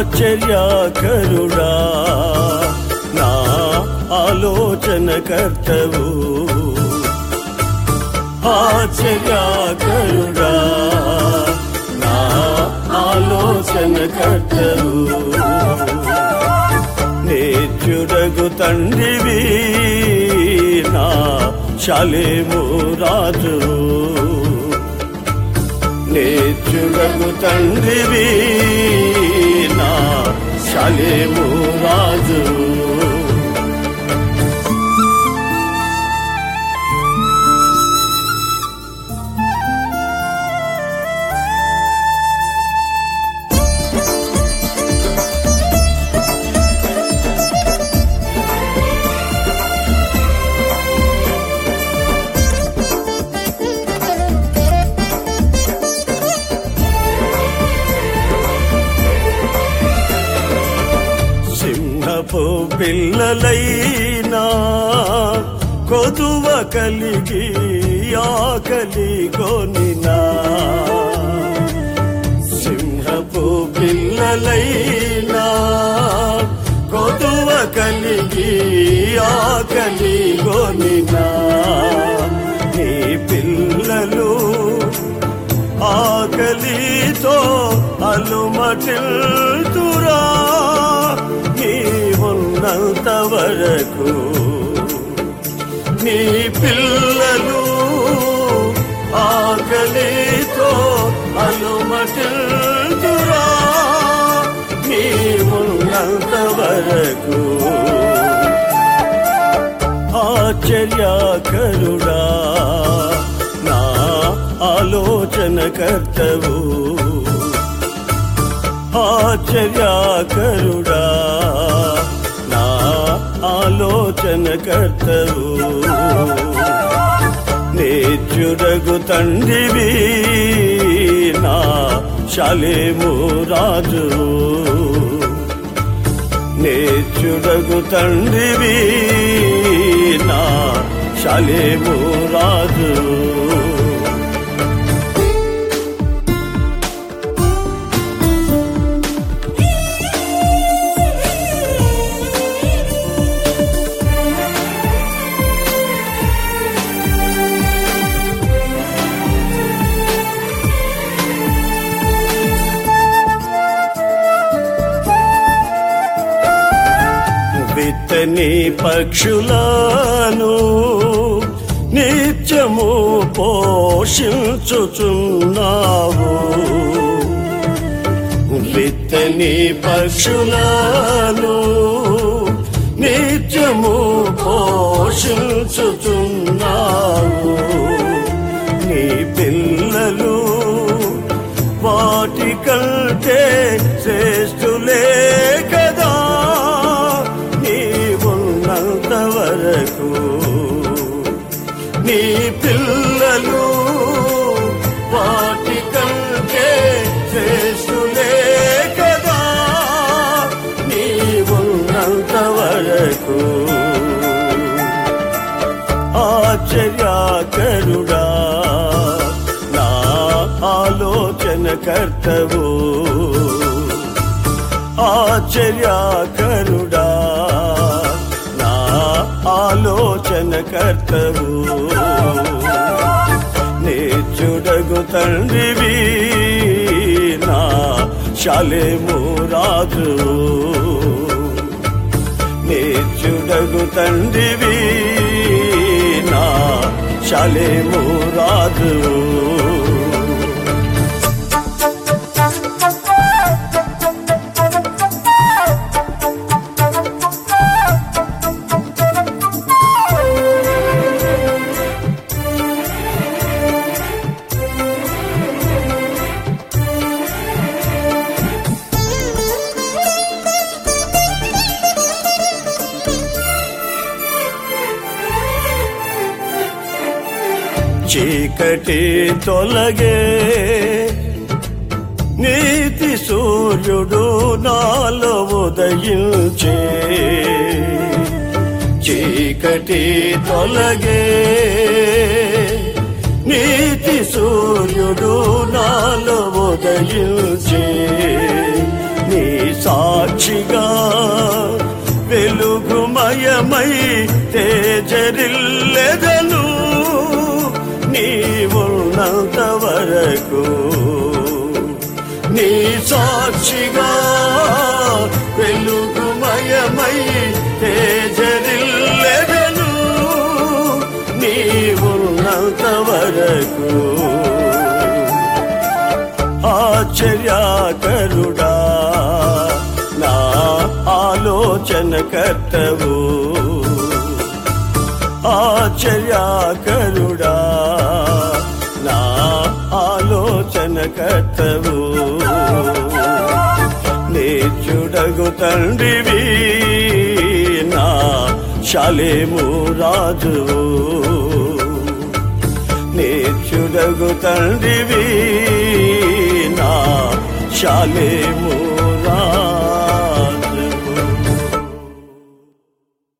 ఆశ్చర్యకరుడా నా ఆలోచనకర్తవు, ఆశ్చర్యకరుడా నా ఆలోచనకర్తవు. నేర్చుడగు తండ్రివి నా షాలేము రాజు, నేర్చుడగు తండ్రివి నా షాలేము రాజు. పిల్లలైనా కొదువ కలిగి ఆకలి కొనినా, సింహపు పిల్లలైనా కొదువ కలిగి ఆకలి కొనినా, నీ పిల్లలు ఆకలితో అలుమటిల్తురా నీవున్నంత వరకు. నీ పిల్లలు ఆకలితో అలుమటిల్తురా నీవున్నంత వరకు. ఆశ్చర్యకరుడా నా ఆలోచనకర్తవు, ఆశ్చర్యకరుడా నా ఆలోచనకర్తవు. నేర్చుడగు తండ్రివి నా షాలేము రాజు, నేర్చుడగు తండ్రివి నా షాలేము రాజు. విత్తని పక్షులను నిత్యము పోషించుచున్నావు, విత్తని పక్షులను నిత్యము పోషించుచున్నావు. నీ పిల్లలు వాటి కంటే శ్రేష్ఠులే కదా నీవున్నంత వరకు. నీ పిల్లలు వాటి కంటే శ్రేష్ఠులే కదా నీవున్నంత వరకు. ఆశ్చర్యకరుడా నా ఆలోచనకర్తవు, ఆశ్చర్యకరుడా నా ఆలోచనకర్తవు. నేర్చుడగు తండ్రివి నా షాలేము రాజు, నేర్చుడగు తండ్రివి నా షాలేము రాజు. చీకటి తొలగే నీతి సూర్యుడు నాలో ఉదయించే, చీకటి తొలగే నీతి సూర్యుడు నాలో ఉదయించే. నీ సాక్షిగా వెలుగుమయమై తేజరిల్లెదను నీవున్నంత వరకు నీ సాక్షిగా వెలుగుమయమై తేజరిల్లెదను నీవున్నంత వరకు ఆశ్చర్యకరుడా నా ఆలోచనకర్తవు ఆశ్చర్యకరుడా నా ఆలోచనకర్తవు నేర్చుడగు తండ్రివి నా షాలేము రాజువు నేర్చుడగు తండ్రివి నా షాలేము